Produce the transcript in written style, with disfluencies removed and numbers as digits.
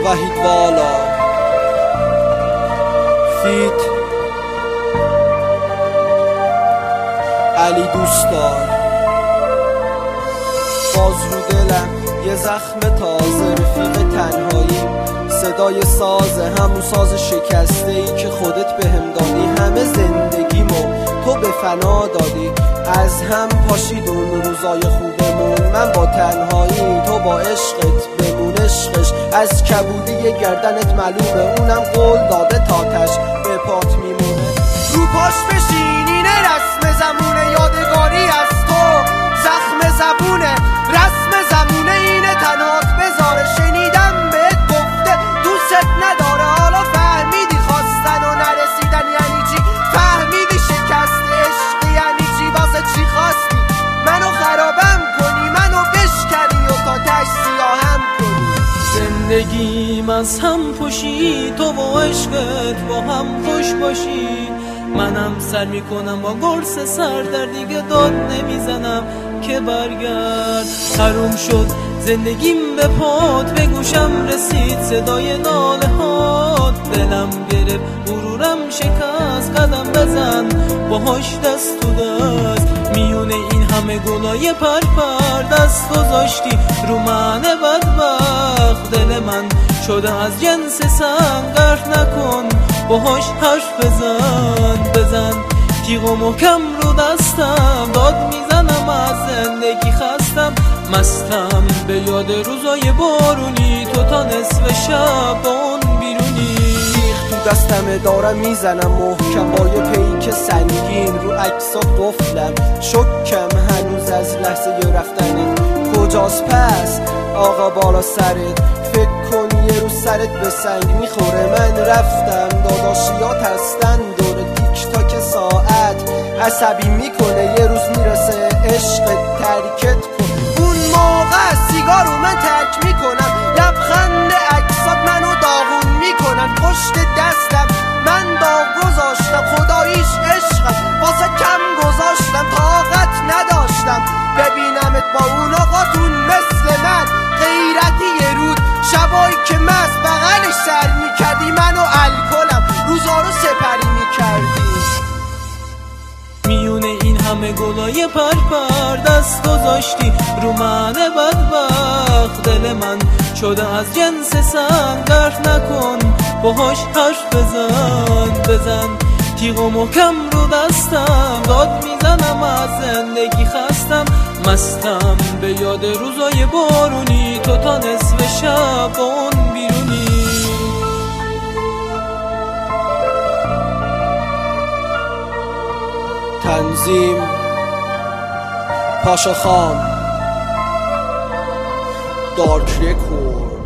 وحید والا فیت علی دوستدار. باز رو دلم یه زخم تازه، رفیق تنهایی، صدای سازه، همون ساز شکسته ای که خودت بهم دادی. همه زندگیمو تو به فنا دادی، از هم پاشید اون روزای خوبمون. من با تنهایی، تو با عشقت، بمون عشقش از کبودی گردنت معلومه. اونم قول داده تاتش به پات میمونه. رو پاش بشینینه رسم زمونه، یادگاری از تو زخم زبونه، رسم زمونه اینه تنهات بذاره. شنیدم بهت گفته دوست نداره، حالا فهمیدی خواستن و نرسیدن یعنی چی؟ فهمیدی شکست عشق یعنی چی؟ واسه چی خواستی منو خرابم کنی، منو بشکنی و تا تش سیاهم کنی؟ زندگیم از هم پوشی، تو با عشقت با هم خوش باشی. منم سر میکنم با قرص سر، در دیگه داد نمیزنم که برگرد. حروم شد زندگیم به پات، به گوشم رسید صدای ناله هات. دلم گرفت غرورم شکست، قدم بزن باهاش دست تو دست. میونه این همه گلای پرپر دست گذاشتی رو من بدبخت. دل من شده از جنس سنگ، غرق نکن باهاش حرف بزن. تیغ و محکم رو دستم، داد میزنم از زندگی خستم. مستم به یاد روزای بارونی، تو تا نصف شب اون بیرونی. تو دستم دارم میزنم محکم با یه پیک سنگین، رو عکسات قفلم شکم هنوز از لحظه رفتنت. کجاست پس آقا بالا سرت؟ فکر کن یه روز سرت به سنگ میخوره. من رفتم داداشیات هستن دور تیک تاک ساعت، عصبی میکنه یه روز میرسه عشق ترکت کن. اون موقع سیگارو من ترک میکنم، لبخند عکسات منو داغون میکنن. پشت دستم من داغ گذاشتم، خداییش عشقم واسه کم گذاشتم. طاقت نداشتم ببینمت با اون آقاتون مثل من. غیرتی یه رود شبایی که مست بغلش سر میکردی، منو الکلم روزا رو سپری میکردی. میونه این همه گلای پرپر دست گذاشتی رو من بدبخت. دل من شده از جنس سنگ، غرق نکن باهاش حرف بزن. تیغ و محکم رو دستم، داد میزنم از زندگی خستم. مستم به یاد روزای بارونی، تو تا نصف شب اون بیرونی. تنظیم پاشا خان، دارک رکورد.